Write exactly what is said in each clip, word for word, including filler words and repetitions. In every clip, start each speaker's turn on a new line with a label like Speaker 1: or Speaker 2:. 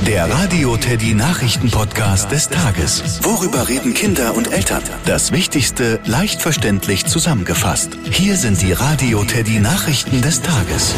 Speaker 1: Der Radio Teddy Nachrichten-Podcast des Tages. Worüber reden Kinder und Eltern? Das Wichtigste leicht verständlich zusammengefasst. Hier sind die Radio Teddy Nachrichten des Tages.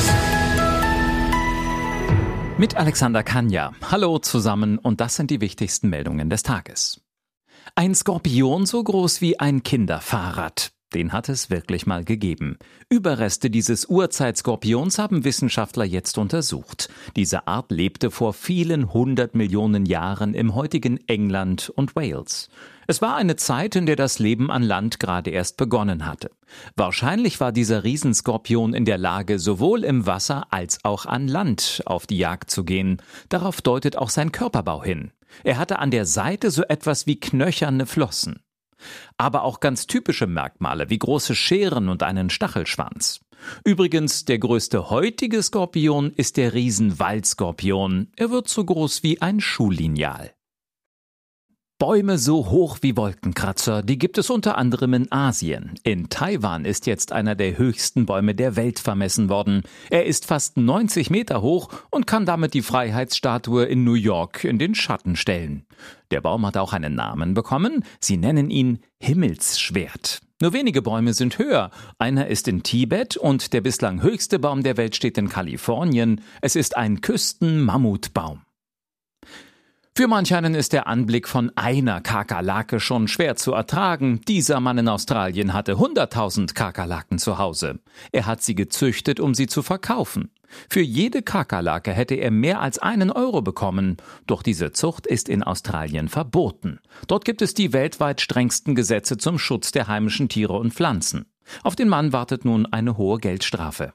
Speaker 2: Mit Alexander Kanja. Hallo zusammen und das sind die wichtigsten Meldungen des Tages. Ein Skorpion so groß wie ein Kinderfahrrad. Den hat es wirklich mal gegeben. Überreste dieses Urzeitskorpions haben Wissenschaftler jetzt untersucht. Diese Art lebte vor vielen hundert Millionen Jahren im heutigen England und Wales. Es war eine Zeit, in der das Leben an Land gerade erst begonnen hatte. Wahrscheinlich war dieser Riesenskorpion in der Lage, sowohl im Wasser als auch an Land auf die Jagd zu gehen. Darauf deutet auch sein Körperbau hin. Er hatte an der Seite so etwas wie knöcherne Flossen. Aber auch ganz typische Merkmale wie große Scheren und einen Stachelschwanz. Übrigens, der größte heutige Skorpion ist der Riesenwaldskorpion. Er wird so groß wie ein Schullineal. Bäume so hoch wie Wolkenkratzer, die gibt es unter anderem in Asien. In Taiwan ist jetzt einer der höchsten Bäume der Welt vermessen worden. Er ist fast neunzig Meter hoch und kann damit die Freiheitsstatue in New York in den Schatten stellen. Der Baum hat auch einen Namen bekommen. Sie nennen ihn Himmelsschwert. Nur wenige Bäume sind höher. Einer ist in Tibet und der bislang höchste Baum der Welt steht in Kalifornien. Es ist ein Küstenmammutbaum. Für manch einen ist der Anblick von einer Kakerlake schon schwer zu ertragen. Dieser Mann in Australien hatte hunderttausend Kakerlaken zu Hause. Er hat sie gezüchtet, um sie zu verkaufen. Für jede Kakerlake hätte er mehr als einen Euro bekommen. Doch diese Zucht ist in Australien verboten. Dort gibt es die weltweit strengsten Gesetze zum Schutz der heimischen Tiere und Pflanzen. Auf den Mann wartet nun eine hohe Geldstrafe.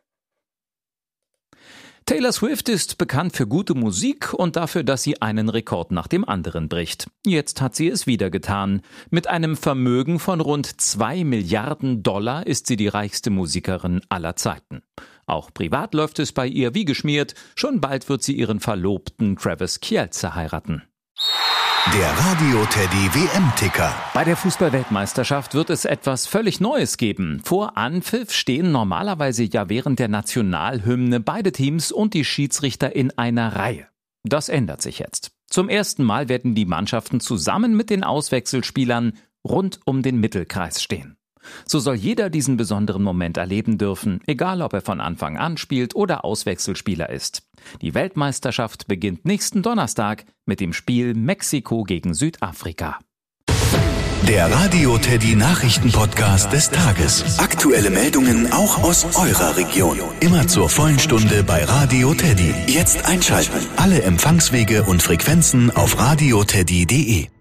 Speaker 2: Taylor Swift ist bekannt für gute Musik und dafür, dass sie einen Rekord nach dem anderen bricht. Jetzt hat sie es wieder getan. Mit einem Vermögen von rund zwei Milliarden Dollar ist sie die reichste Musikerin aller Zeiten. Auch privat läuft es bei ihr wie geschmiert. Schon bald wird sie ihren Verlobten Travis Kelce heiraten.
Speaker 1: Der Radio Teddy W M-Ticker.
Speaker 2: Bei der Fußball-Weltmeisterschaft wird es etwas völlig Neues geben. Vor Anpfiff stehen normalerweise ja während der Nationalhymne beide Teams und die Schiedsrichter in einer Reihe. Das ändert sich jetzt. Zum ersten Mal werden die Mannschaften zusammen mit den Auswechselspielern rund um den Mittelkreis stehen. So soll jeder diesen besonderen Moment erleben dürfen, egal ob er von Anfang an spielt oder Auswechselspieler ist. Die Weltmeisterschaft beginnt nächsten Donnerstag mit dem Spiel Mexiko gegen Südafrika.
Speaker 1: Der Radio Teddy Nachrichten-Podcast des Tages. Aktuelle Meldungen auch aus eurer Region. Immer zur vollen Stunde bei Radio Teddy. Jetzt einschalten. Alle Empfangswege und Frequenzen auf radioteddy punkt de.